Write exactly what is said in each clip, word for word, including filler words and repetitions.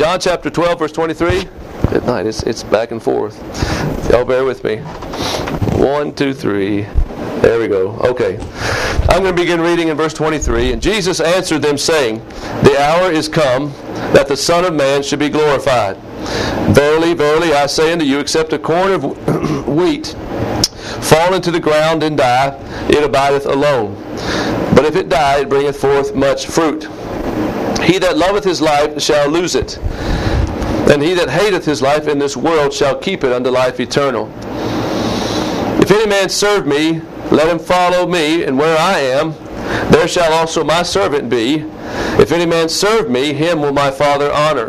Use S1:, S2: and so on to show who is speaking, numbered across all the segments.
S1: John chapter twelve, verse twenty-three. Good night. It's, it's back and forth. Y'all bear with me. One, two, three. There we go. Okay. I'm going to begin reading in verse twenty-three. And Jesus answered them, saying, The hour is come that the Son of Man should be glorified. Verily, verily, I say unto you, except a corn of wheat fall into the ground and die, it abideth alone. But if it die, it bringeth forth much fruit. He that loveth his life shall lose it, and he that hateth his life in this world shall keep it unto life eternal. If any man serve me, let him follow me, and where I am, there shall also my servant be. If any man serve me, him will my Father honor.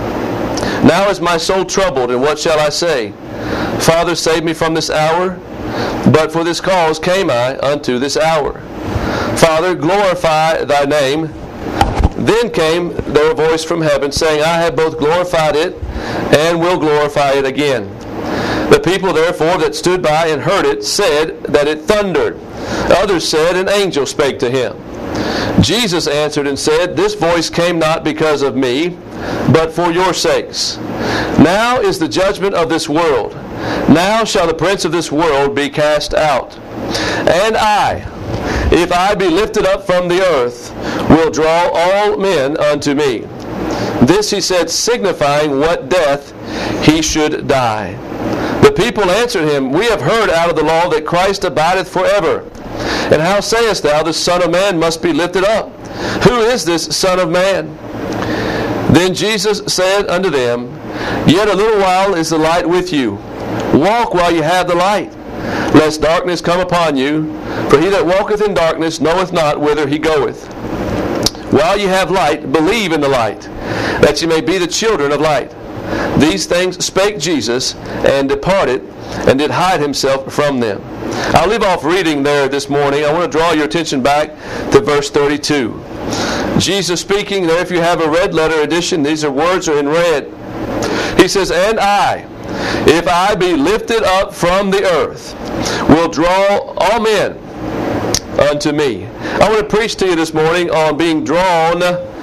S1: Now is my soul troubled, and what shall I say? Father, save me from this hour. But for this cause came I unto this hour. Father, glorify thy name. Then came there a voice from heaven, saying, I have both glorified it, and will glorify it again. The people therefore that stood by and heard it said that it thundered. Others said, an angel spake to him. Jesus answered and said, This voice came not because of me, but for your sakes. Now is the judgment of this world. Now shall the prince of this world be cast out. And I, if I be lifted up from the earth, will draw all men unto me. This he said, signifying what death he should die. The people answered him, We have heard out of the law that Christ abideth forever. And how sayest thou, the Son of Man must be lifted up? Who is this Son of Man? Then Jesus said unto them, Yet a little while is the light with you. Walk while you have the light, lest darkness come upon you. For he that walketh in darkness knoweth not whither he goeth. While you have light, believe in the light, that you may be the children of light. These things spake Jesus, and departed, and did hide himself from them. I'll leave off reading there this morning. I want to draw your attention back to verse thirty-two. Jesus speaking there, if you have a red letter edition, these are words are in red. He says, And I, if I be lifted up from the earth, will draw all men unto me. I want to preach to you this morning on being drawn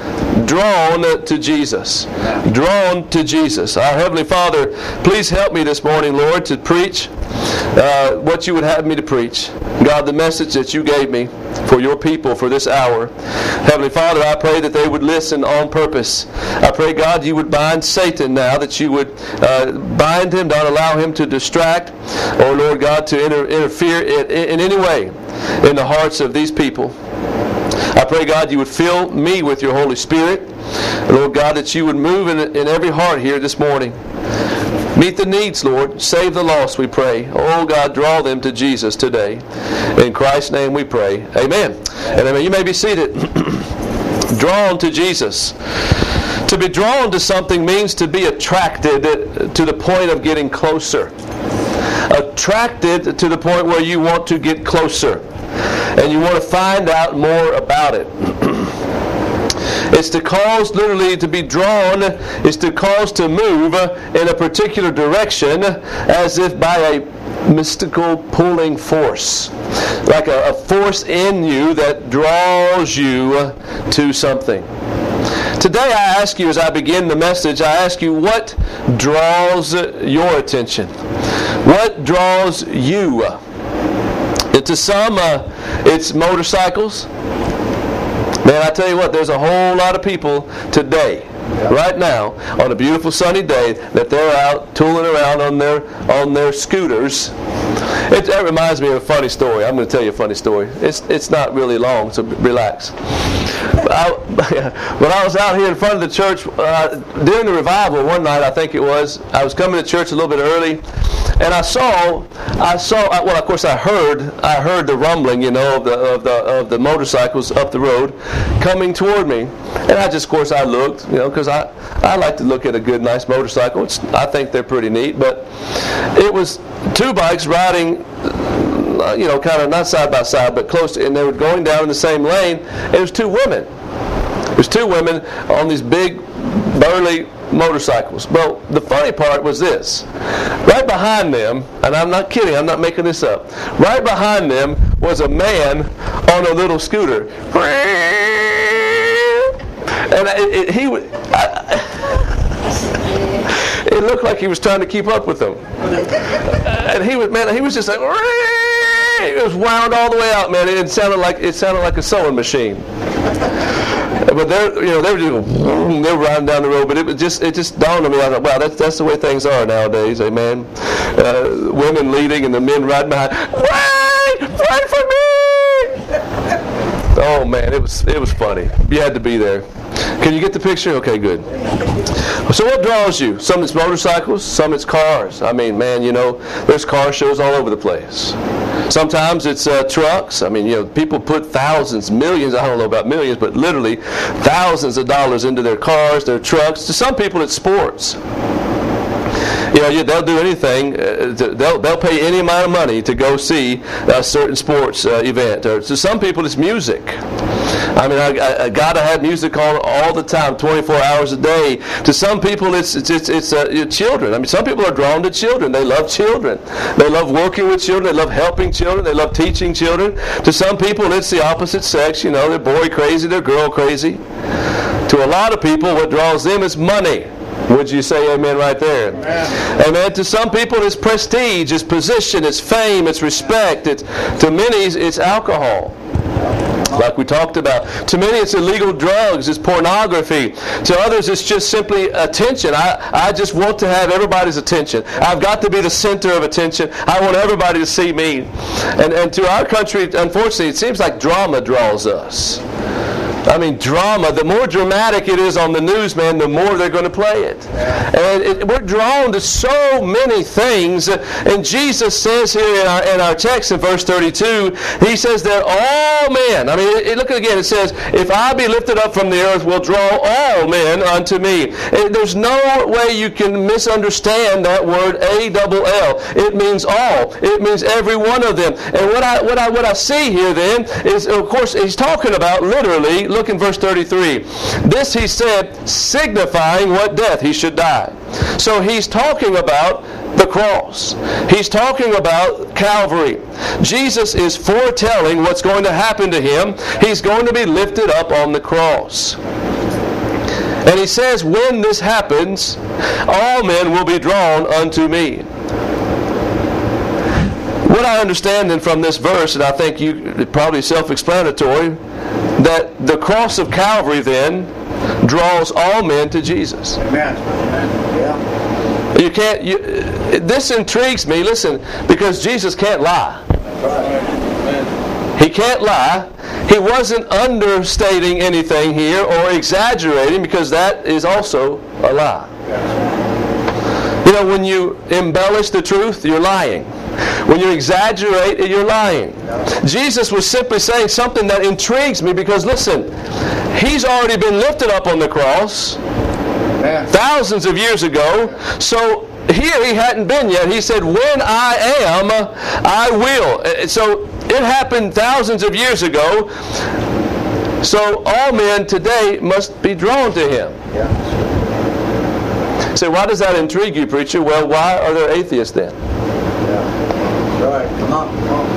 S1: drawn to Jesus. Drawn to Jesus. Our Heavenly Father, please help me this morning, Lord, to preach uh, what you would have me to preach. God, the message that you gave me for your people for this hour. Heavenly Father, I pray that they would listen on purpose. I pray, God, you would bind Satan now, that you would uh, bind him, don't allow him to distract, or Lord God, to inter- interfere in, in any way in the hearts of these people. I pray, God, you would fill me with your Holy Spirit. Lord God, that you would move in, in every heart here this morning. Meet the needs, Lord. Save the lost, we pray. Oh, God, draw them to Jesus today. In Christ's name we pray. Amen. And amen. You may be seated. Drawn to Jesus. To be drawn to something means to be attracted to the point of getting closer. Attracted to the point where you want to get closer. And you want to find out more about it. It's to cause, literally, to be drawn, is to cause to move in a particular direction as if by a mystical pulling force. Like a, a force in you that draws you to something. Today I ask you, as I begin the message, I ask you, what draws your attention? What draws you? To some, uh, it's motorcycles. Man, I tell you what, there's a whole lot of people today, yeah. right now, on a beautiful sunny day, that they're out tooling around on their on their scooters. It, that reminds me of a funny story. I'm going to tell you a funny story. It's it's not really long, so relax. I, when I was out here in front of the church uh, during the revival one night, I think it was, I was coming to church a little bit early, and I saw, I saw, well, of course, I heard, I heard the rumbling, you know, of the of the of the motorcycles up the road coming toward me, and I just, of course, I looked, you know, because I I like to look at a good, nice motorcycle. It's, I think they're pretty neat, but it was two bikes riding, you know, kind of not side by side, but close to, and they were going down in the same lane, and it was two women. It was two women on these big, burly motorcycles. Well, the funny part was this. Right behind them, and I'm not kidding, I'm not making this up, right behind them was a man on a little scooter. And it, it, he would... I, it looked like he was trying to keep up with them. And he was, man, he was just like, it was wound all the way out, man. It sounded like it sounded like a sewing machine. But they're, you know, they were just, they were riding down the road. But it was just, it just dawned on me. I thought, wow, that's that's the way things are nowadays. Amen. Uh, women leading and the men riding behind. Wait, wait for me! Oh man, it was it was funny. You had to be there. Can you get the picture? Okay, good. So what draws you? Some it's motorcycles, some it's cars. I mean, man, you know, there's car shows all over the place. Sometimes it's uh, trucks. I mean, you know, people put thousands, millions, I don't know about millions, but literally thousands of dollars into their cars, their trucks. To some people, it's sports. You know, yeah, they'll do anything. Uh, to, they'll they'll pay any amount of money to go see a certain sports uh, event. Or to some people, it's music. I mean, I, I, I gotta have music on all the time, twenty-four hours a day. To some people, it's it's it's, it's uh, children. I mean, some people are drawn to children. They love children. They love working with children. They love helping children. They love teaching children. To some people, it's the opposite sex. You know, they're boy crazy. They're girl crazy. To a lot of people, what draws them is money. Would you say amen right there? Amen. Amen. To some people, it's prestige, it's position, it's fame, it's respect. It's, to many, it's alcohol, like we talked about. To many, it's illegal drugs, it's pornography. To others, it's just simply attention. I, I just want to have everybody's attention. I've got to be the center of attention. I want everybody to see me. And, and to our country, unfortunately, it seems like drama draws us. I mean, drama, the more dramatic it is on the news, man, the more they're going to play it. And it, we're drawn to so many things. And Jesus says here in our, in our text in verse thirty-two, he says that all men, I mean, it, look again, it says, if I be lifted up from the earth, will draw all men unto me. And there's no way you can misunderstand that word A double L. It means all. It means every one of them. And what I, what I, what I see here then is, of course, he's talking about literally, look in verse thirty-three. This he said, signifying what death he should die. So he's talking about the cross. He's talking about Calvary. Jesus is foretelling what's going to happen to him. He's going to be lifted up on the cross. And he says, when this happens, all men will be drawn unto me. What I understand then from this verse, and I think you probably self-explanatory, that the cross of Calvary then draws all men to Jesus.
S2: Amen. Yeah.
S1: You can't. You, this intrigues me. Listen, because Jesus can't lie. He can't lie. He wasn't understating anything here or exaggerating, because that is also a lie. You know, when you embellish the truth, you're lying. When you exaggerate, you're lying. Jesus was simply saying something that intrigues me, because listen, he's already been lifted up on the cross thousands of years ago. So here he hadn't been yet. He said, when I am, I will. So it happened thousands of years ago. So all men today must be drawn to him. Say, why does that intrigue you, preacher? Well, why are there atheists then?
S2: Right. Come on, come on.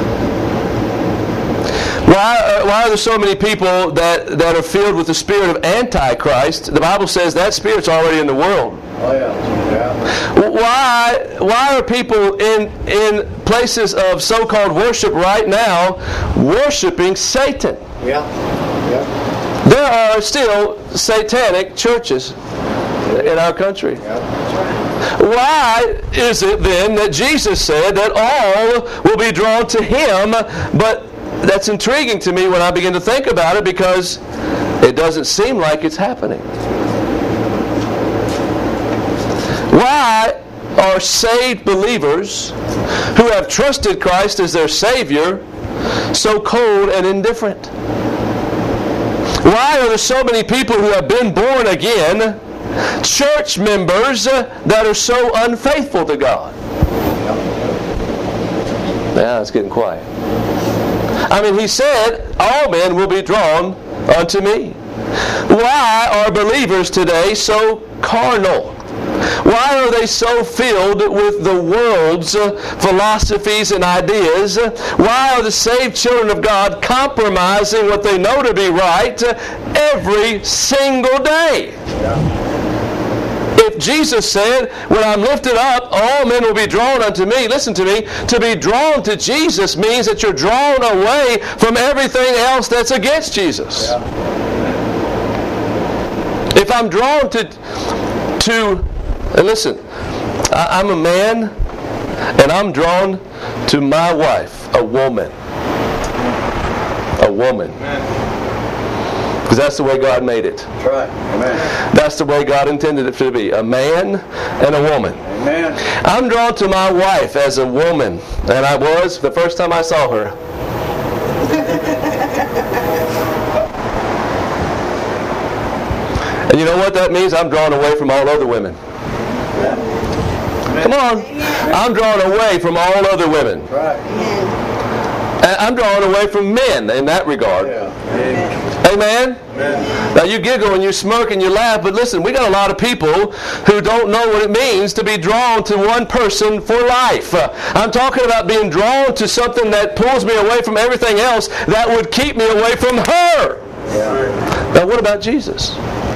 S1: Why, uh, why are there so many people that, that are filled with the spirit of Antichrist? The Bible says that spirit's already in the world.
S2: Oh, yeah. Yeah.
S1: Why, why are people in, in places of so-called worship right now worshiping Satan?
S2: Yeah. Yeah.
S1: There are still satanic churches in our country.
S2: Yeah.
S1: Why is it then that Jesus said that all will be drawn to him? But that's intriguing to me when I begin to think about it, because it doesn't seem like it's happening. Why are saved believers who have trusted Christ as their Savior so cold and indifferent? Why are there so many people who have been born again, church members uh, that are so unfaithful to God? Now it's getting quiet. I mean, he said, all men will be drawn unto me. Why are believers today so carnal? Why are they so filled with the world's uh, philosophies and ideas? Why are the saved children of God compromising what they know to be right uh, every single day?
S2: Yeah.
S1: If if Jesus said, when I'm lifted up, all men will be drawn unto me, listen to me, to be drawn to Jesus means that you're drawn away from everything else that's against Jesus.
S2: Yeah.
S1: If I'm drawn to, to and listen, I, I'm a man, and I'm drawn to my wife, a woman. A woman. Because that's the way God made it.
S2: That's right. Amen.
S1: That's the way God intended it to be. A man and a woman.
S2: Amen.
S1: I'm drawn to my wife as a woman. And I was the first time I saw her. And you know what that means? I'm drawn away from all other women. Come on. I'm drawn away from all other women.
S2: That's right.
S1: And I'm drawn away from men in that regard.
S2: Yeah.
S1: Amen? Amen? Now you giggle and you smirk and you laugh, but listen, we got a lot of people who don't know what it means to be drawn to one person for life. Uh, I'm talking about being drawn to something that pulls me away from everything else that would keep me away from her.
S2: Yeah.
S1: Now what about Jesus?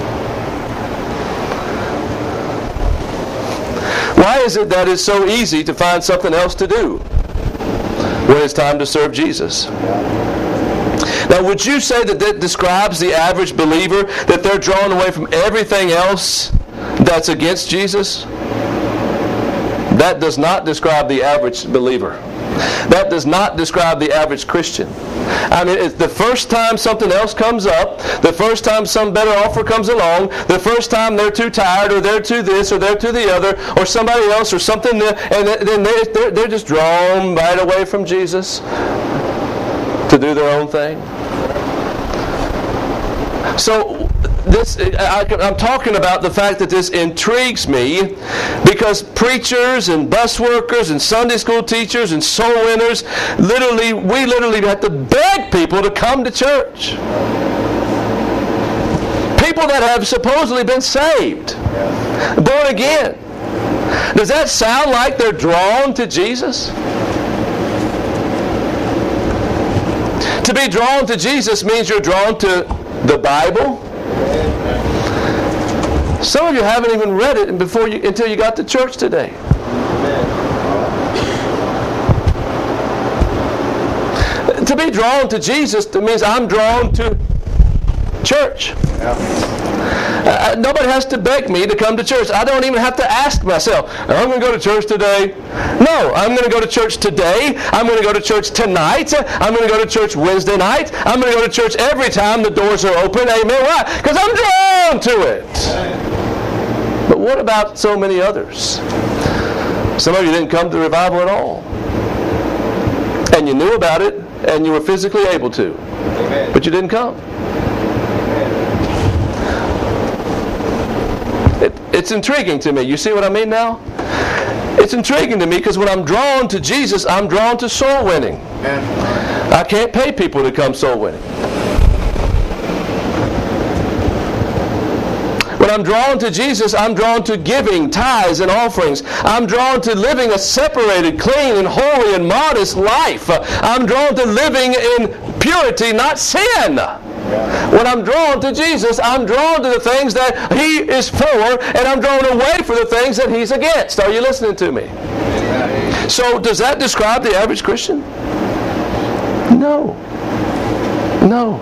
S1: Why is it that it's so easy to find something else to do when it's time to serve Jesus? Now, would you say that that describes the average believer, that they're drawn away from everything else that's against Jesus? That does not describe the average believer. That does not describe the average Christian. I mean, it's the first time something else comes up, the first time some better offer comes along, the first time they're too tired, or they're too this, or they're too the other, or somebody else, or something, and then they're, they're just drawn right away from Jesus to do their own thing. So this, I, I'm talking about the fact that this intrigues me because preachers and bus workers and Sunday school teachers and soul winners, literally, we literally have to beg people to come to church. People that have supposedly been saved, born again. Does that sound like they're drawn to Jesus? To be drawn to Jesus means you're drawn to the Bible. Some of you haven't even read it before you, until you got to church today. To be drawn to Jesus means I'm drawn to church. Uh, nobody has to beg me to come to church. I don't even have to ask myself, I'm going to go to church today. No, I'm going to go to church today. I'm going to go to church tonight. I'm going to go to church Wednesday night. I'm going to go to church every time the doors are open. Amen. Why? Because I'm drawn to it. But what about so many others? Some of you didn't come to revival at all. And you knew about it, and you were physically able to. Amen. But you didn't come. It, it's intriguing to me. You see what I mean now? It's intriguing to me because when I'm drawn to Jesus, I'm drawn to soul winning. Amen. I can't pay people to come soul winning. When I'm drawn to Jesus, I'm drawn to giving tithes and offerings. I'm drawn to living a separated, clean, and holy and modest life. I'm drawn to living in purity, not sin. When I'm drawn to Jesus, I'm drawn to the things that He is for, and I'm drawn away from the things that He's against. Are you listening to me? So does that describe the average Christian? No. No.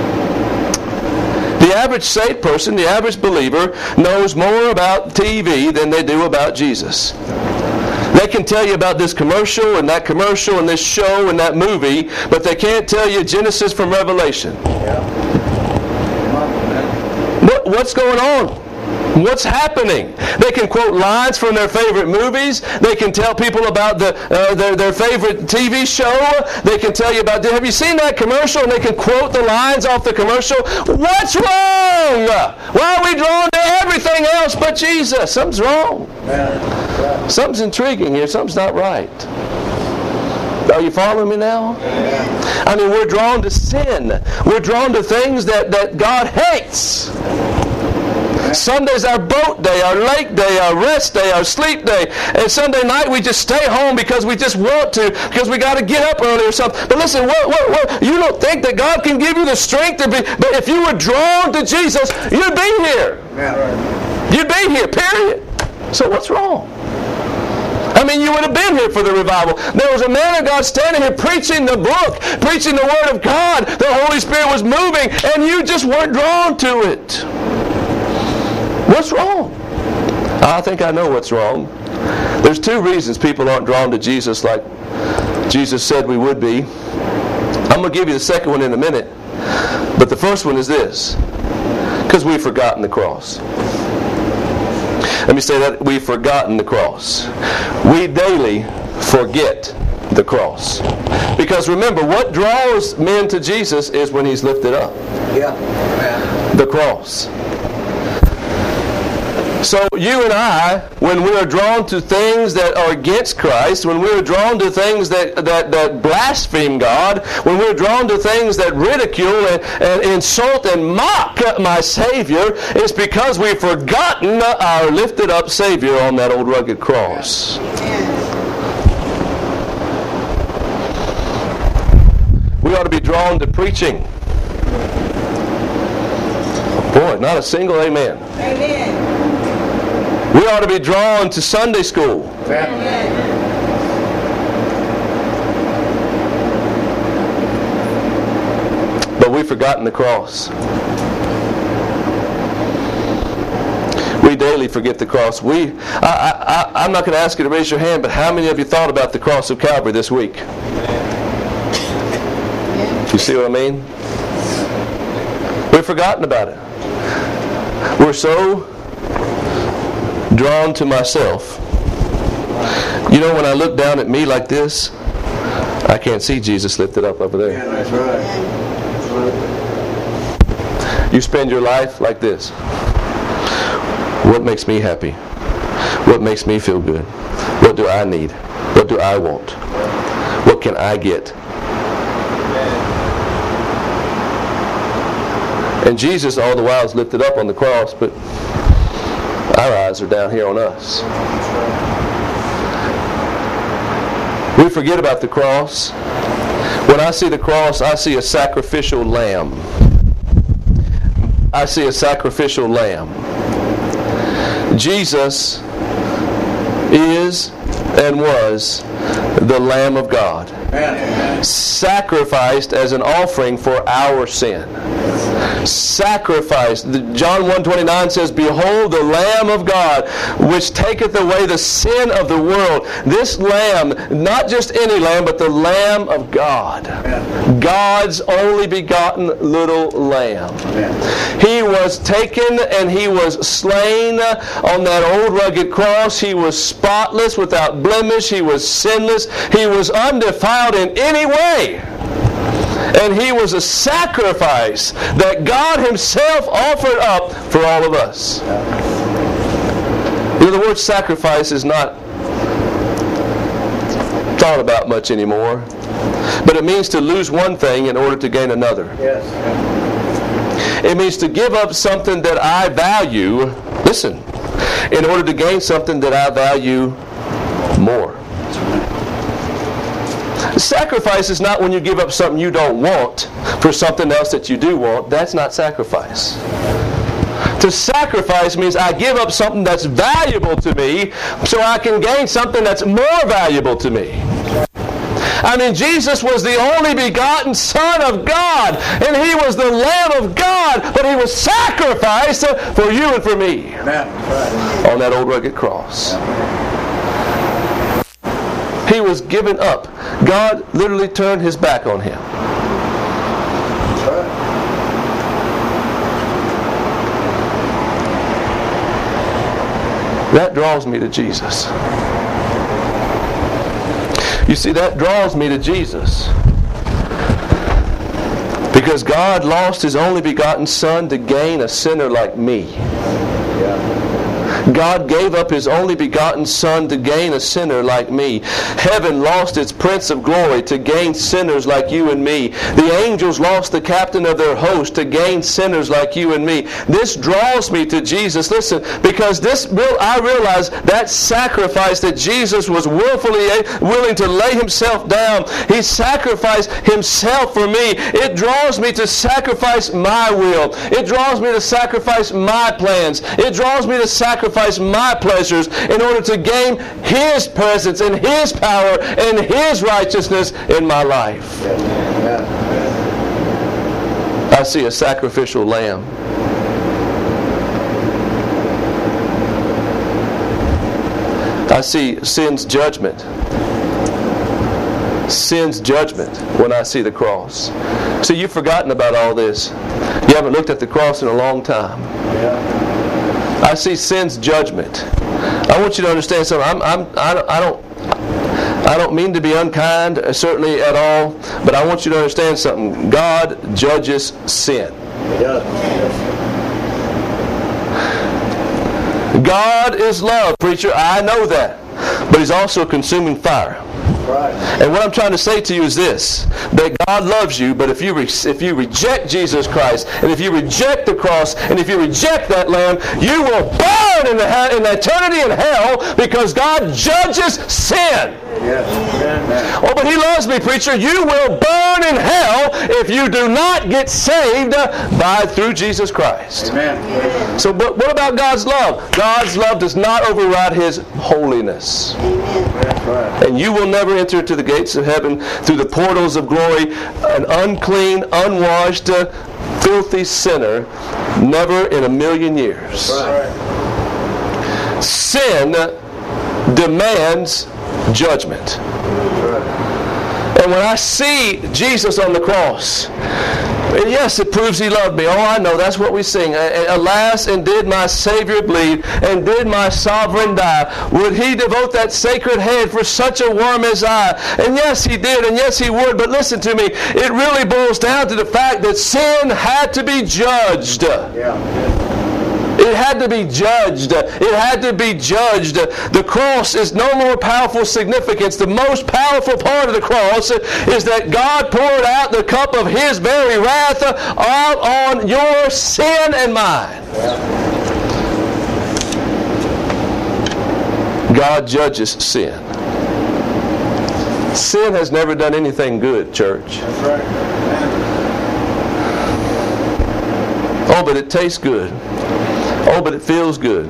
S1: The average saved person, the average believer, knows more about T V than they do about Jesus. They can tell you about this commercial and that commercial and this show and that movie, but they can't tell you Genesis from Revelation. What, what's going on? What's happening? They can quote lines from their favorite movies. They can tell people about the uh, their, their favorite T V show. They can tell you about, have you seen that commercial? And they can quote the lines off the commercial. What's wrong? Why are we drawn to everything else but Jesus? Something's wrong. Something's intriguing here. Something's not right. Are you following me now? I mean, we're drawn to sin. We're drawn to things that, that God hates. Sunday's our boat day, our lake day, our rest day, our sleep day. And Sunday night we just stay home because we just want to, because we got to get up early or something. But listen, what, what, what, you don't think that God can give you the strength to be, but if you were drawn to Jesus, you'd be here. You'd be here, period. So what's wrong? I mean, you would have been here for the revival. There was a man of God standing here preaching the book, preaching the Word of God. The Holy Spirit was moving, and you just weren't drawn to it. What's wrong? I think I know what's wrong. There's two reasons people aren't drawn to Jesus like Jesus said we would be. I'm going to give you the second one in a minute. But the first one is this. Because we've forgotten the cross. Let me say that. We've forgotten the cross. We daily forget the cross. Because remember, what draws men to Jesus is when He's lifted up.
S2: Yeah.
S1: The cross. So you and I, when we are drawn to things that are against Christ, when we are drawn to things that, that, that blaspheme God, when we're drawn to things that ridicule and, and insult and mock my Savior, it's because we've forgotten our lifted up Savior on that old rugged cross. We ought to be drawn to preaching. Boy, not a single amen.
S3: Amen.
S1: We ought to be drawn to Sunday school.
S3: Amen.
S1: But we've forgotten the cross. We daily forget the cross. We, I, I, I'm not going to ask you to raise your hand, but how many of you thought about the cross of Calvary this week? You see what I mean? We've forgotten about it. We're so drawn to myself. You know, when I look down at me like this, I can't see Jesus lifted up over there.
S2: Yeah, that's right. That's right.
S1: You spend your life like this. What makes me happy? What makes me feel good? What do I need? What do I want? What can I get? And Jesus all the while is lifted up on the cross, but our eyes are down here on us. We forget about the cross. When I see the cross, I see a sacrificial lamb. I see a sacrificial lamb. Jesus is and was the Lamb of God, sacrificed as an offering for our sin. Sacrificed. John one twenty-nine says, "Behold the Lamb of God, which taketh away the sin of the world." This Lamb, not just any lamb, but the Lamb of God. God's only begotten little lamb. He was taken and He was slain on that old rugged cross. He was spotless, without blemish. He was sinless. He was undefiled in any way. And He was a sacrifice that God Himself offered up for all of us. You know, the word sacrifice is not thought about much anymore. But it means to lose one thing in order to gain another.
S2: Yes.
S1: It means to give up something that I value, listen, in order to gain something that I value more. Sacrifice is not when you give up something you don't want for something else that you do want. That's not sacrifice. To sacrifice means I give up something that's valuable to me so I can gain something that's more valuable to me. I mean, Jesus was the only begotten Son of God, and He was the Lamb of God, but He was sacrificed for you and for me on that old rugged cross. He was given up. God literally turned His back on Him. That draws me to Jesus. You see, that draws me to Jesus. Because God lost His only begotten Son to gain a sinner like me. God gave up His only begotten Son to gain a sinner like me. Heaven lost its Prince of Glory to gain sinners like you and me. The angels lost the captain of their host to gain sinners like you and me. This draws me to Jesus. Listen, because this I realize that sacrifice that Jesus was willfully willing to lay Himself down. He sacrificed Himself for me. It draws me to sacrifice my will. It draws me to sacrifice my plans. It draws me to sacrifice my pleasures in order to gain His presence and His power and His righteousness in my life. I see a sacrificial lamb. I see sin's judgment. Sin's judgment when I see the cross. See, you've forgotten about all this. You haven't looked at the cross in a long time.
S2: Yeah.
S1: I see sin's judgment. I want you to understand something. I'm, I'm, I don't, I don't, I don't mean to be unkind, certainly at all, but I want you to understand something. God judges sin.
S2: Yeah.
S1: God is love, preacher. I know that. But He's also a consuming fire.
S2: Right.
S1: And what I'm trying to say to you is this, that God loves you, but if you re- if you reject Jesus Christ, and if you reject the cross, and if you reject that Lamb, you will burn in the, ha- in the eternity in hell, because God judges sin.
S2: Yes. Amen.
S1: Oh, but He loves me, preacher. You will burn in hell if you do not get saved by through Jesus Christ.
S2: Amen.
S1: So, but what about God's love? God's love does not override His holiness.
S2: That's right.
S1: And you will never enter to the gates of heaven through the portals of glory, an unclean, unwashed, uh, filthy sinner, never in a million years.
S2: Right.
S1: Sin demands judgment. And when I see Jesus on the cross, and yes, it proves He loved me. Oh, I know. That's what we sing. Alas, and did my Savior bleed, and did my sovereign die? Would He devote that sacred head for such a worm as I? And yes, He did, and yes, He would. But listen to me. It really boils down to the fact that sin had to be judged.
S2: Yeah.
S1: It had to be judged. It had to be judged. The cross is no more powerful significance. The most powerful part of the cross is that God poured out the cup of His very wrath out on your sin and mine. God judges sin. Sin has never done anything good, church.
S2: That's right.
S1: Oh, but it tastes good. Oh, but it feels good.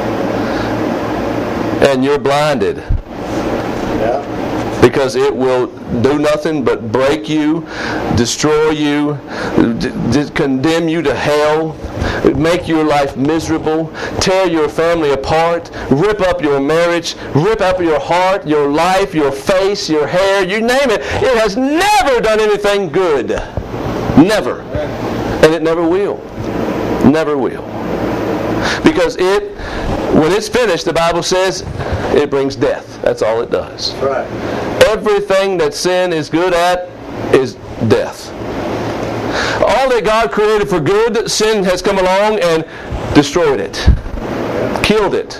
S1: And you're blinded.
S2: Yeah.
S1: Because it will do nothing but break you, destroy you, d- d- condemn you to hell, make your life miserable, tear your family apart, rip up your marriage, rip up your heart, your life, your face, your hair, you name it. It has never done anything good. Never. And it never will. Never will. Because it, when it's finished, the Bible says, it brings death. That's all it does.
S2: That's right.
S1: Everything that sin is good at is death. All that God created for good, sin has come along and destroyed it. Killed it.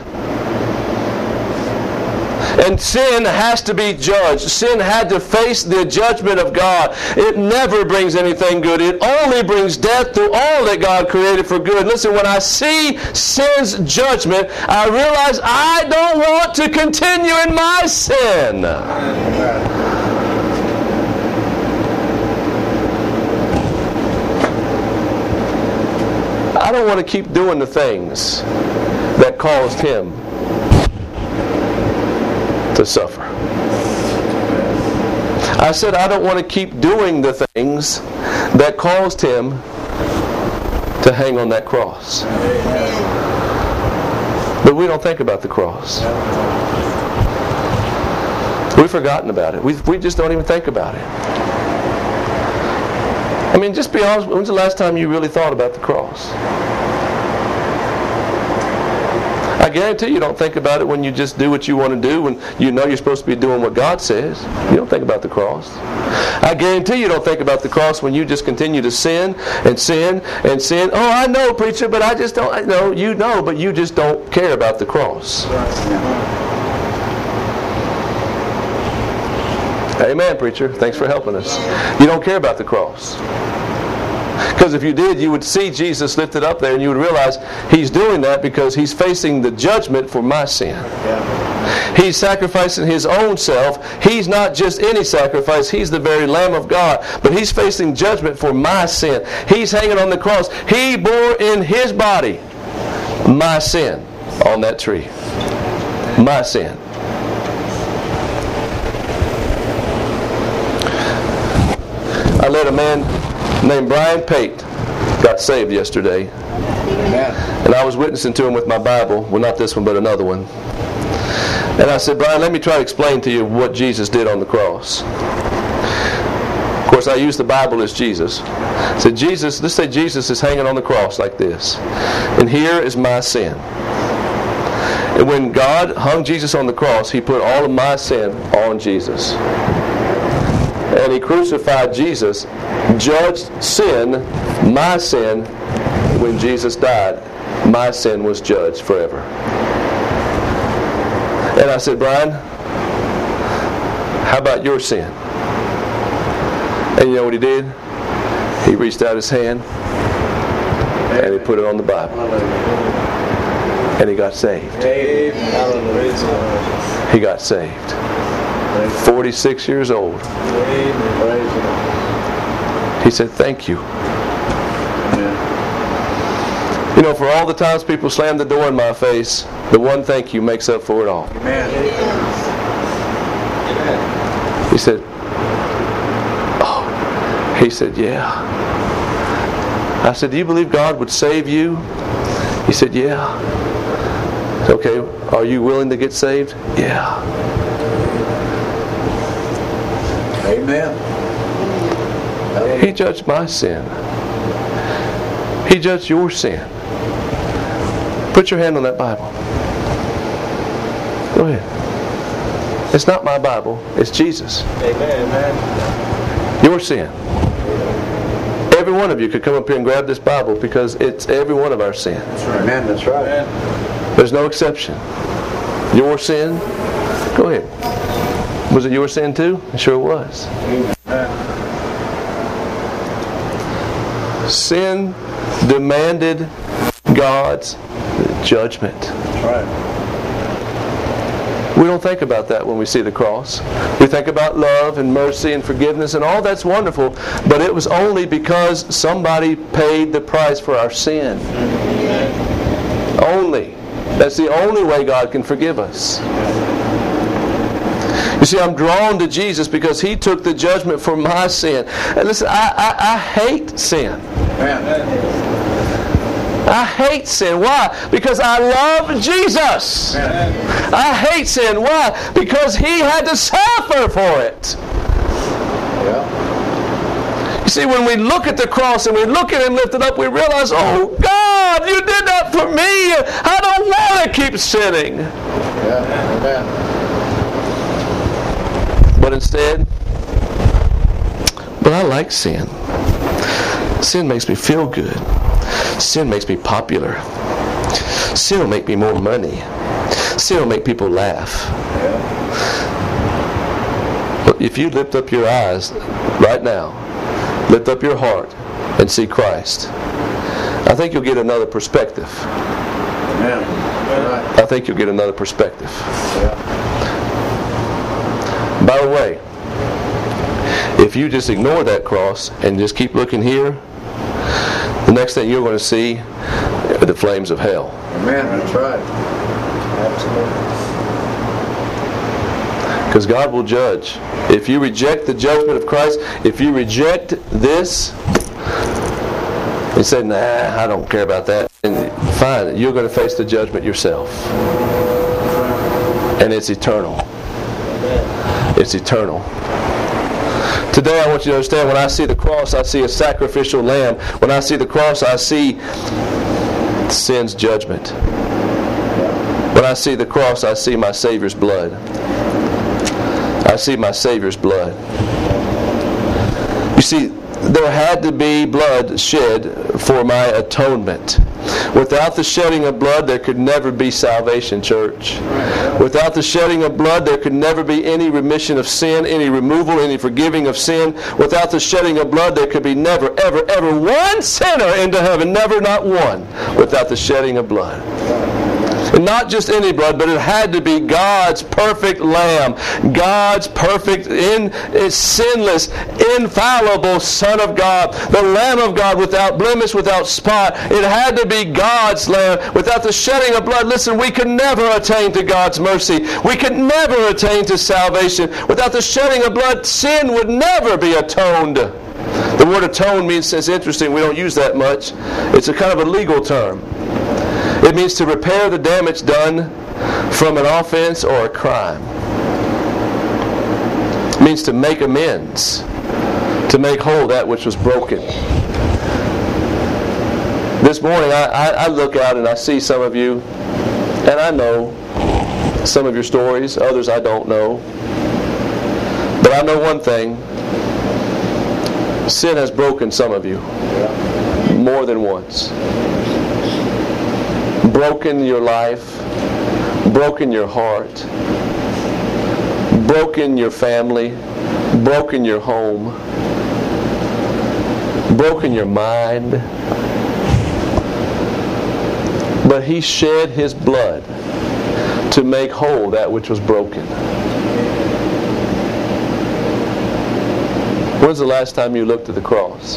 S1: And sin has to be judged. Sin had to face the judgment of God. It never brings anything good. It only brings death to all that God created for good. Listen, when I see sin's judgment, I realize I don't want to continue in my sin. I don't want to keep doing the things that caused Him to suffer. I said I don't want to keep doing the things that caused Him to hang on that cross. But we don't think about the cross. We've forgotten about it. We we just don't even think about it. I mean, just be honest. When's the last time you really thought about the cross? I guarantee you don't think about it when you just do what you want to do, when you know you're supposed to be doing what God says. You don't think about the cross. I guarantee you don't think about the cross when you just continue to sin and sin and sin. Oh, I know, preacher, but I just don't. No, you know, but you just don't care about the cross. Amen, preacher. Thanks for helping us. You don't care about the cross. Because if you did, you would see Jesus lifted up there and you would realize He's doing that because He's facing the judgment for my sin. Yeah. He's sacrificing His own self. He's not just any sacrifice. He's the very Lamb of God. But He's facing judgment for my sin. He's hanging on the cross. He bore in His body my sin on that tree. My sin. I led a man named Brian Pate got saved yesterday. Amen. And I was witnessing to him with my Bible. Well, not this one, but another one. And I said, Brian, let me try to explain to you what Jesus did on the cross. Of course, I use the Bible as Jesus. I said, Jesus, let's say Jesus is hanging on the cross like this. And here is my sin. And when God hung Jesus on the cross, He put all of my sin on Jesus. And He crucified Jesus, judged sin, my sin. When Jesus died, my sin was judged forever. And I said, Brian, how about your sin? And you know what he did? He reached out his hand and he put it on the Bible. And he got saved. He got saved. forty-six years old. He said, thank you. You know, for all the times people slammed the door in my face, the one thank you makes up for it all. Amen. He said, oh, he said, yeah. I said, do you believe God would save you? He said, yeah. Okay, are you willing to get saved? Yeah. Amen. He judged my sin. He judged your sin. Put your hand on that Bible. Go ahead. It's not my Bible. It's Jesus. Amen. Your sin. Every one of you could come up here and grab this Bible because it's every one of our sin. That's right. Amen. That's right. There's no exception. Your sin. Go ahead. Was it your sin too? It sure was. Amen. Sin demanded God's judgment. That's right. We don't think about that when we see the cross. We think about love and mercy and forgiveness and all that's wonderful, but it was only because somebody paid the price for our sin. Only. That's the only way God can forgive us. You see, I'm drawn to Jesus because He took the judgment for my sin. And listen, I, I, I hate sin. Amen. I hate sin. Why? Because I love Jesus. Amen. I hate sin. Why? Because He had to suffer for it. Yeah. You see, when we look at the cross and we look at Him lifted up, we realize, oh God, you did that for me. I don't want to keep sinning. Yeah. Amen. But instead, but I like sin. Sin makes me feel good. Sin makes me popular. Sin will make me more money. Sin will make people laugh. But if you lift up your eyes right now, lift up your heart and see Christ, I think you'll get another perspective. Amen. I think you'll get another perspective. Yeah. By the way, if you just ignore that cross and just keep looking here, the next thing you're going to see are the flames of hell. Amen. That's right. Absolutely. Because God will judge. If you reject the judgment of Christ, if you reject this, and say, nah, I don't care about that, and fine, you're going to face the judgment yourself. And it's eternal. It's eternal. Today I want you to understand, when I see the cross, I see a sacrificial lamb. When I see the cross, I see sin's judgment. When I see the cross, I see my Savior's blood. I see my Savior's blood. You see, there had to be blood shed for my atonement. Without the shedding of blood, there could never be salvation, church. Without the shedding of blood, there could never be any remission of sin, any removal, any forgiving of sin. Without the shedding of blood, there could be never, ever, ever one sinner into heaven. Never, not one, without the shedding of blood. And not just any blood, but it had to be God's perfect Lamb, God's perfect, in, sinless, infallible Son of God, the Lamb of God without blemish, without spot. It had to be God's Lamb. Without the shedding of blood, listen, we could never attain to God's mercy. We could never attain to salvation. Without the shedding of blood, sin would never be atoned. The word atone means, it's interesting, we don't use that much. It's a kind of a legal term. It means to repair the damage done from an offense or a crime. It means to make amends, to make whole that which was broken. This morning I, I, I look out and I see some of you, and I know some of your stories, others I don't know. But I know one thing, sin has broken some of you more than once. Broken your life, broken your heart, broken your family, broken your home, broken your mind. But He shed His blood to make whole that which was broken. When's the last time you looked at the cross?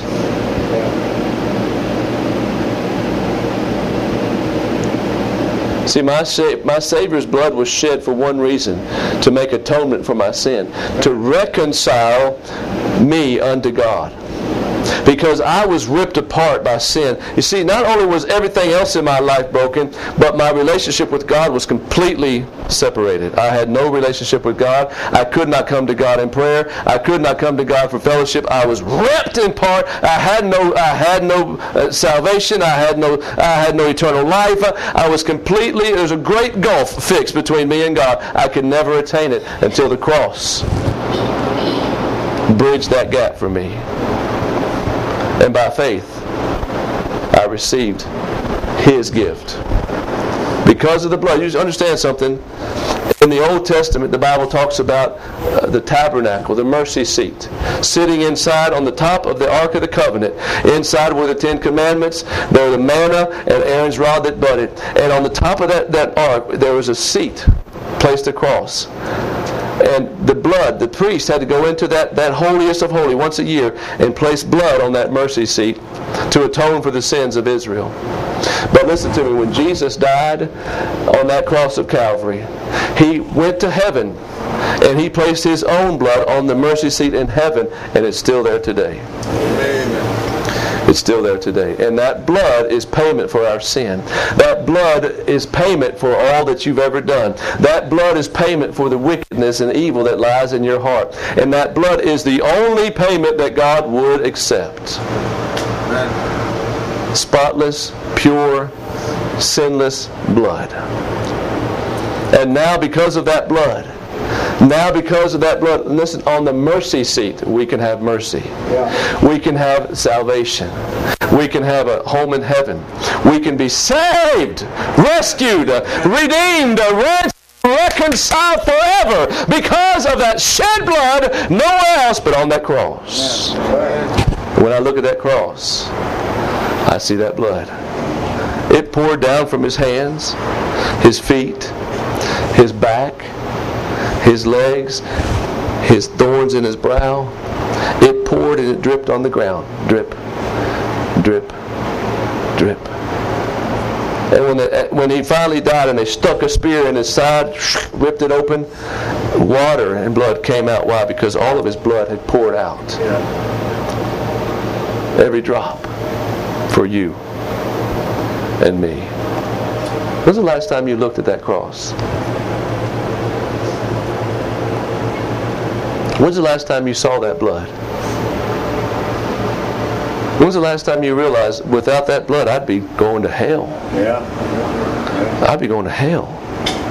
S1: See, my, my Savior's blood was shed for one reason, to make atonement for my sin, to reconcile me unto God. Because I was ripped apart by sin. You see, not only was everything else in my life broken, but my relationship with God was completely separated. I had no relationship with God. I could not come to God in prayer. I could not come to God for fellowship. I was ripped in part. I had no, I had no uh, salvation. I had no, I had no eternal life. I was completely. There was a great gulf fixed between me and God. I could never attain it until the cross bridged that gap for me. And by faith, I received His gift. Because of the blood. You understand something. In the Old Testament, the Bible talks about uh, the tabernacle, the mercy seat. Sitting inside on the top of the Ark of the Covenant. Inside were the Ten Commandments. There were the manna and Aaron's rod that budded. And on the top of that, that Ark, there was a seat placed across. And the blood, the priest had to go into that, that holiest of holy once a year and place blood on that mercy seat to atone for the sins of Israel. But listen to me, when Jesus died on that cross of Calvary, He went to heaven and He placed His own blood on the mercy seat in heaven, and it's still there today. Amen. It's still there today. And that blood is payment for our sin. That blood is payment for all that you've ever done. That blood is payment for the wickedness and evil that lies in your heart. And that blood is the only payment that God would accept. Amen. Spotless, pure, sinless blood. And now because of that blood, Now because of that blood, listen, on the mercy seat, we can have mercy. Yeah. We can have salvation. We can have a home in heaven. We can be saved, rescued, redeemed, ransomed, reconciled forever because of that shed blood nowhere else but on that cross. Yeah. When I look at that cross, I see that blood. It poured down from His hands, His feet, His back, His legs, His thorns in His brow. It poured and it dripped on the ground. Drip, drip, drip. And when, the, when He finally died and they stuck a spear in His side, ripped it open, water and blood came out. Why? Because all of His blood had poured out. Yeah. Every drop for you and me. When's the last time you looked at that cross? When's the last time you saw that blood? When's the last time you realized without that blood I'd be going to hell? Yeah. I'd be going to hell.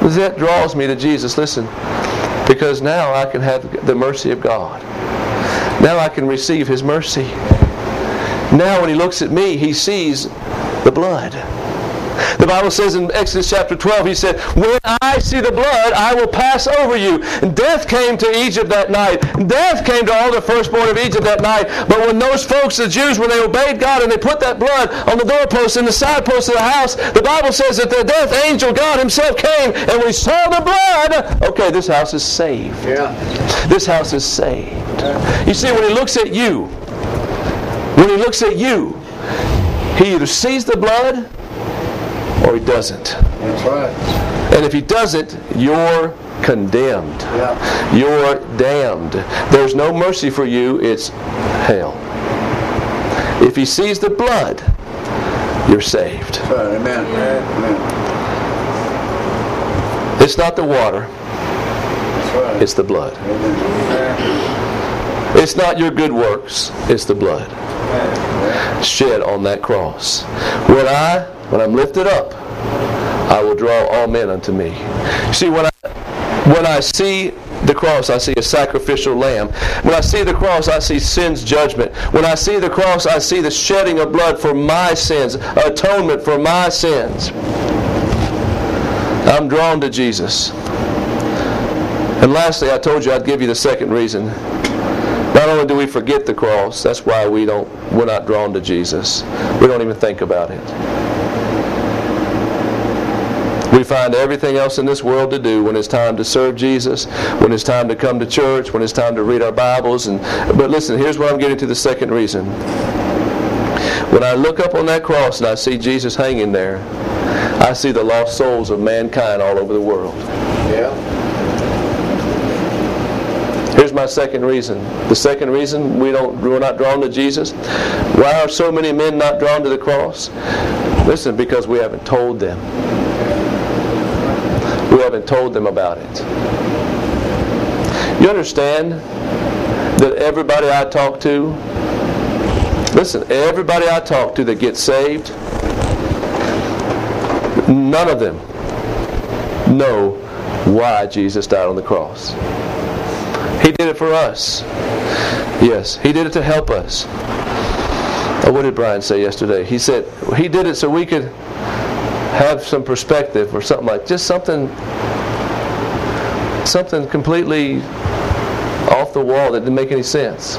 S1: That draws me to Jesus. Listen, because now I can have the mercy of God. Now I can receive His mercy. Now when He looks at me, He sees the blood. The Bible says in Exodus chapter twelve, He said, when I see the blood, I will pass over you. And death came to Egypt that night. Death came to all the firstborn of Egypt that night. But when those folks, the Jews, when they obeyed God and they put that blood on the doorpost and the side post of the house, the Bible says that the death angel, God Himself, came and when He saw the blood, okay, this house is saved.
S2: Yeah.
S1: This house is saved. You see, when He looks at you, when He looks at you, He either sees the blood or He doesn't.
S2: That's right.
S1: And if He doesn't, you're condemned.
S2: Yeah.
S1: You're damned. There's no mercy for you. It's hell. If He sees the blood, you're saved.
S2: That's right. Amen. Amen.
S1: It's not the water.
S2: That's right.
S1: It's the blood.
S2: Amen.
S1: It's not your good works. It's the blood shed on that cross. When I, when I'm lifted up, I will draw all men unto me. See, when I, when I see the cross, I see a sacrificial lamb. When I see the cross, I see sin's judgment. When I see the cross, I see the shedding of blood for my sins, atonement for my sins. I'm drawn to Jesus. And lastly, I told you I'd give you the second reason. Not only do we forget the cross, that's why we don't, we're not drawn to Jesus. We don't even think about it. We find everything else in this world to do when it's time to serve Jesus, when it's time to come to church, when it's time to read our Bibles. And but listen, here's what I'm getting to the second reason. When I look up on that cross and I see Jesus hanging there, I see the lost souls of mankind all over the world.
S2: Yeah.
S1: Here's my second reason. The second reason we don't, we're not drawn to Jesus. Why are so many men not drawn to the cross? Listen, because we haven't told them. We haven't told them about it. You understand that everybody I talk to, listen, everybody I talk to that gets saved, none of them know why Jesus died on the cross. He did it for us. Yes, He did it to help us. Oh, what did Brian say yesterday? He said He did it so we could have some perspective or something like, just something something completely off the wall that didn't make any sense.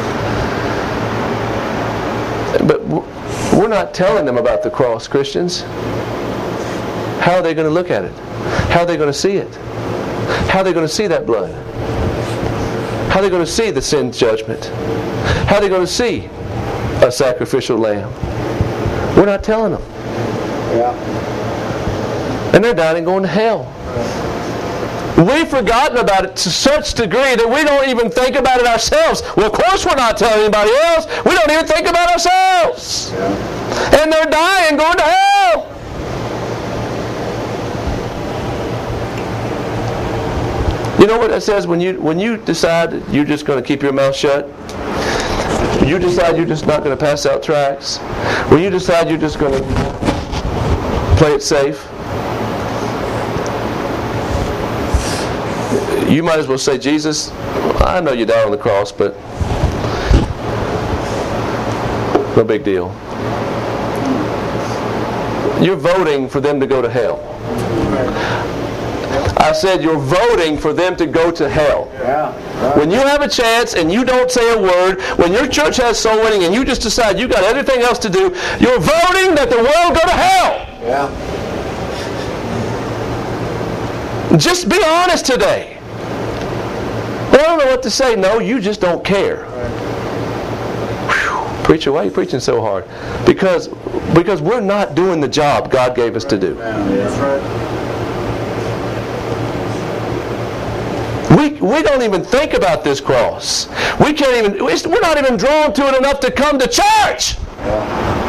S1: But we're not telling them about the cross, Christians. How are they going to look at it? How are they going to see it? How are they going to see that blood? How are they going to see the sin judgment? How are they going to see a sacrificial lamb? We're not telling them.
S2: Yeah.
S1: And they're dying and going to hell. We've forgotten about it to such degree that we don't even think about it ourselves. Well, of course we're not telling anybody else. We don't even think about ourselves.
S2: Yeah.
S1: And they're dying, going to hell. You know what it says when you when you decide you're just going to keep your mouth shut? You decide you're just not going to pass out tracts. When you decide you're just going to play it safe, you might as well say, Jesus, I know you died on the cross, but no big deal. You're voting for them to go to hell. I said you're voting for them to go to hell.
S2: Yeah. Right.
S1: When you have a chance and you don't say a word, when your church has soul winning and you just decide you got everything else to do, you're voting that the world go to hell.
S2: Yeah.
S1: Just be honest today. Well, I don't know what to say. No, you just don't care. Whew. Preacher, why are you preaching so hard? Because, because we're not doing the job God gave us to do.
S2: Yeah. That's right.
S1: We, we don't even think about this cross. We can't even, we're not even drawn to it enough to come to church.
S2: Yeah.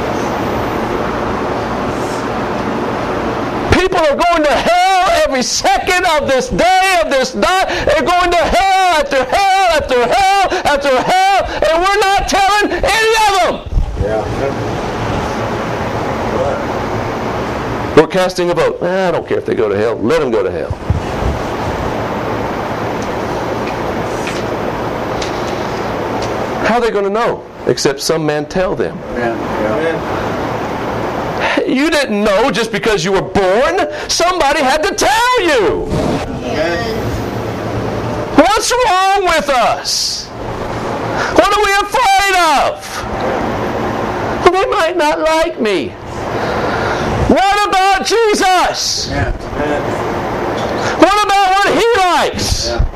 S1: People are going to hell every second of this day, of this night. They're going to hell after hell after hell after hell, and we're not telling any of them.
S2: Yeah.
S1: We're casting a vote. Eh, I don't care if they go to hell. Let them go to hell. How are they going to know? Except some man tell them.
S2: Yeah. Yeah.
S1: You didn't know just because you were born. Somebody had to tell you.
S2: Yeah.
S1: What's wrong with us? What are we afraid of? Well, they might not like me. What about Jesus?
S2: Yeah.
S1: What about what He likes?
S2: Yeah.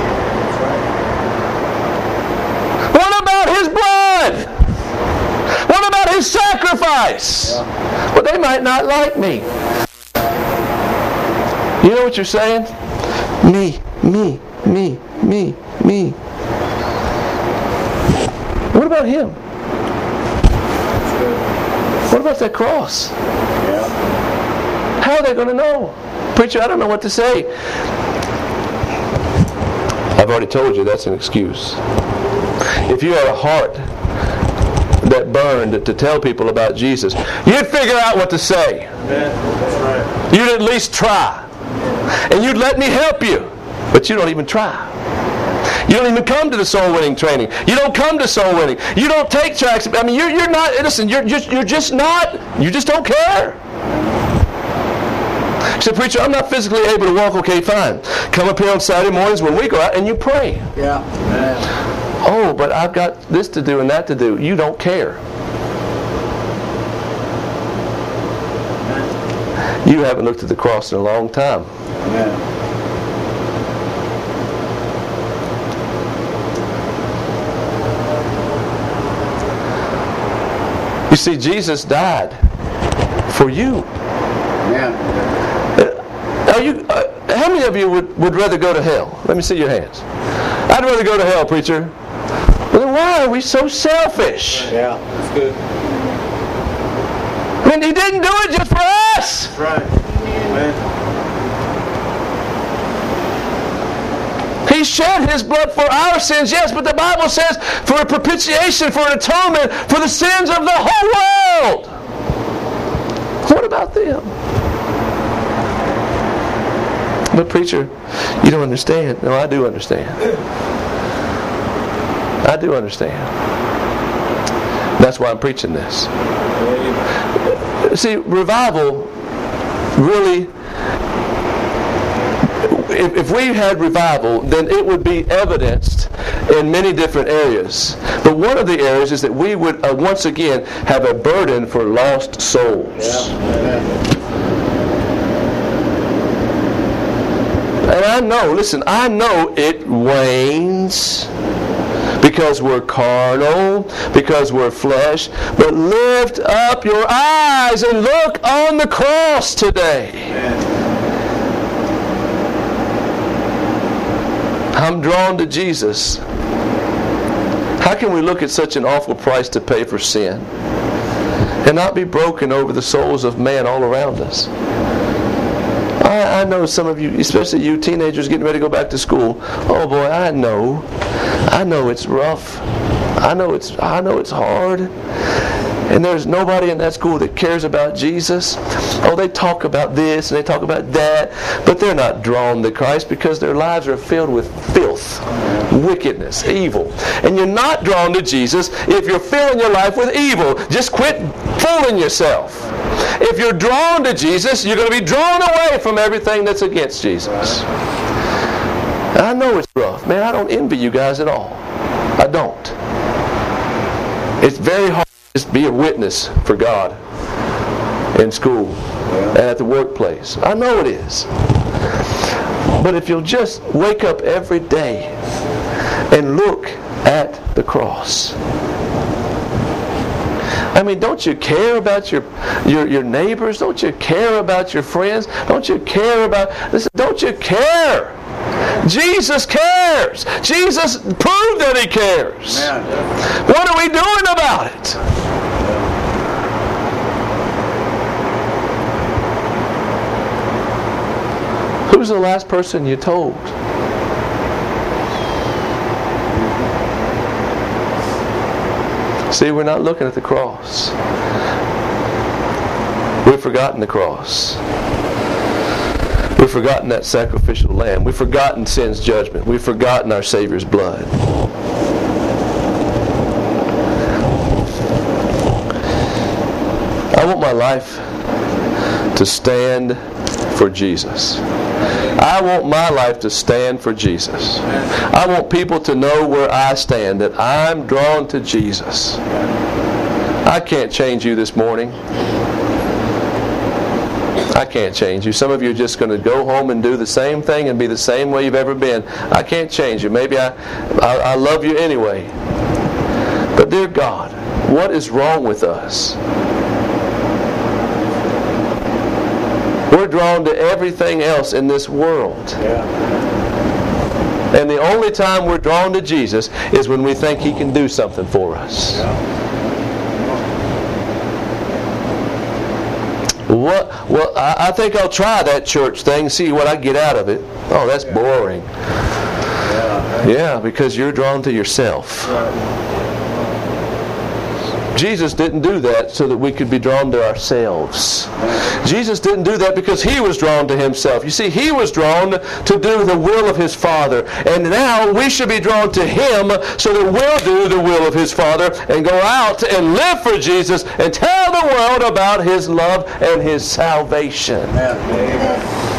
S1: What about His blood? What about His sacrifice?
S2: Yeah.
S1: Well, they might not like me. You know what you're saying? Me, me, me, me, me. What about Him? What about that cross?
S2: Yeah.
S1: How are they going to know? Preacher, I don't know what to say. I've already told you that's an excuse. If you had a heart that burned to tell people about Jesus, you'd figure out what to say.
S2: Amen. That's right.
S1: You'd at least try. And you'd let me help you. But you don't even try. You don't even come to the soul winning training. You don't come to soul winning. You don't take tracks. I mean, you're, you're not, listen, you're just, you're just not, you just don't care. You say, preacher, I'm not physically able to walk. Okay, fine. Come up here on Saturday mornings when we go out and you pray.
S2: Yeah. Amen.
S1: Oh, but I've got this to do and that to do. You don't care. You haven't looked at the cross in a long time.
S2: Amen.
S1: You see, Jesus died for you.
S2: Amen.
S1: Are you? Uh, how many of you would, would rather go to hell? Let me see your hands. I'd rather go to hell, preacher. Well, then why are we so selfish?
S2: Yeah. That's good.
S1: I mean, He didn't do it just for us.
S2: That's right. Amen.
S1: He shed His blood for our sins, yes, but the Bible says for a propitiation, for an atonement, for the sins of the whole world. What about them? But preacher, you don't understand. No, I do understand. I do understand. That's why I'm preaching this. See, revival really, if, if we had revival, then it would be evidenced in many different areas. But one of the areas is that we would uh, once again have a burden for lost souls.
S2: Yeah. Amen.
S1: And I know, listen, I know it wanes because we're carnal, because we're flesh, but lift up your eyes and look on the cross today.
S2: Amen.
S1: I'm drawn to Jesus. How can we look at such an awful price to pay for sin and not be broken over the souls of man all around us? I, I know some of you, especially you teenagers getting ready to go back to school. Oh boy, I know. I know it's rough. I know it's I know it's hard. And there's nobody in that school that cares about Jesus. Oh, they talk about this and they talk about that, but they're not drawn to Christ because their lives are filled with filth, wickedness, evil. And you're not drawn to Jesus if you're filling your life with evil. Just quit fooling yourself. If you're drawn to Jesus, you're going to be drawn away from everything that's against Jesus. I know it's rough. Man, I don't envy you guys at all. I don't. It's very hard to just be a witness for God in school and at the workplace. I know it is. But if you'll just wake up every day and look at the cross. I mean, don't you care about your, your your neighbors? Don't you care about your friends? Don't you care about... Listen, don't you care? Jesus cares. Jesus proved that He cares.
S2: Amen.
S1: What are we doing about it? Who's the last person you told? See, we're not looking at the cross. We've forgotten the cross. We've forgotten that sacrificial lamb. We've forgotten sin's judgment. We've forgotten our Savior's blood. I want my life to stand for Jesus. I want my life to stand for Jesus. I want people to know where I stand, that I'm drawn to Jesus. I can't change you this morning. I can't change you. Some of you are just going to go home and do the same thing and be the same way you've ever been. I can't change you. Maybe I, I, I love you anyway. But dear God, what is wrong with us? We're drawn to everything else in this world.
S2: Yeah.
S1: And the only time we're drawn to Jesus is when we think He can do something for us.
S2: Yeah.
S1: What? Well, I, I think I'll try that church thing, see what I get out of it. Oh, that's boring.
S2: Yeah.
S1: Yeah, because you're drawn to yourself. Jesus didn't do that so that we could be drawn to ourselves. Jesus didn't do that because He was drawn to Himself. You see, He was drawn to do the will of His Father. And now we should be drawn to Him so that we'll do the will of His Father and go out and live for Jesus and tell the world about His love and His salvation.
S2: Amen.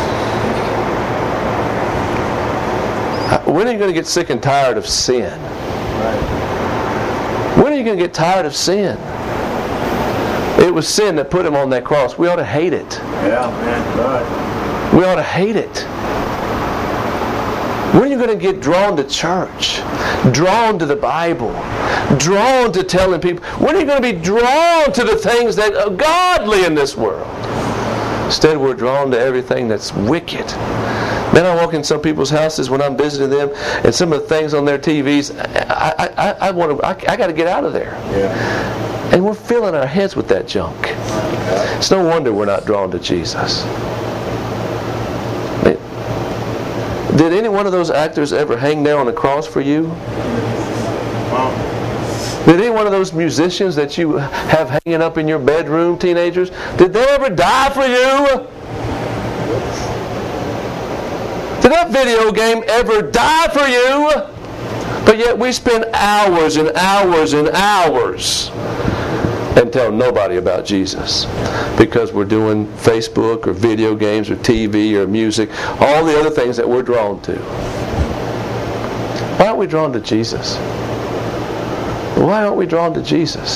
S1: When are you going to get sick and tired of sin?
S2: Right.
S1: When are you going to get tired of sin? It was sin that put Him on that cross. We ought to hate it.
S2: Yeah, man. Right.
S1: We ought to hate it. When are you going to get drawn to church? Drawn to the Bible? Drawn to telling people? When are you going to be drawn to the things that are godly in this world? Instead, we're drawn to everything that's wicked. Then I walk in some people's houses when I'm visiting them, and some of the things on their T Vs, I, I, I, I want to, I, I got to get out of there.
S2: Yeah.
S1: And we're filling our heads with that junk. It's no wonder we're not drawn to Jesus. Did any one of those actors ever hang there on the cross for you? Did any one of those musicians that you have hanging up in your bedroom, teenagers, did they ever die for you? Did that video game ever die for you? But yet we spend hours and hours and hours and tell nobody about Jesus because we're doing Facebook or video games or T V or music, all the other things that we're drawn to. Why aren't we drawn to Jesus? Why aren't we drawn to Jesus?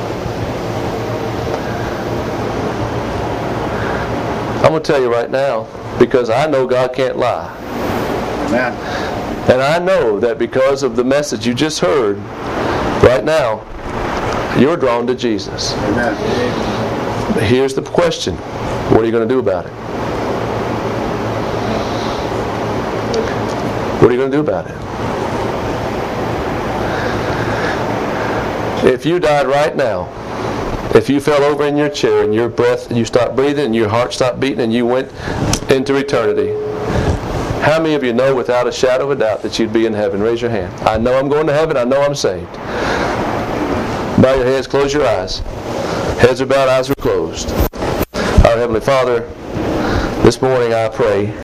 S1: I'm going to tell you right now, because I know God can't lie.
S2: Amen.
S1: And I know that because of the message you just heard, right now, you're drawn to Jesus.
S2: Amen.
S1: Here's the question. What are you going to do about it? What are you going to do about it? If you died right now, if you fell over in your chair and your breath, you stopped breathing and your heart stopped beating and you went into eternity, how many of you know without a shadow of a doubt that you'd be in heaven? Raise your hand. I know I'm going to heaven. I know I'm saved. Bow your heads. Close your eyes. Heads are bowed. Eyes are closed. Our Heavenly Father, this morning I pray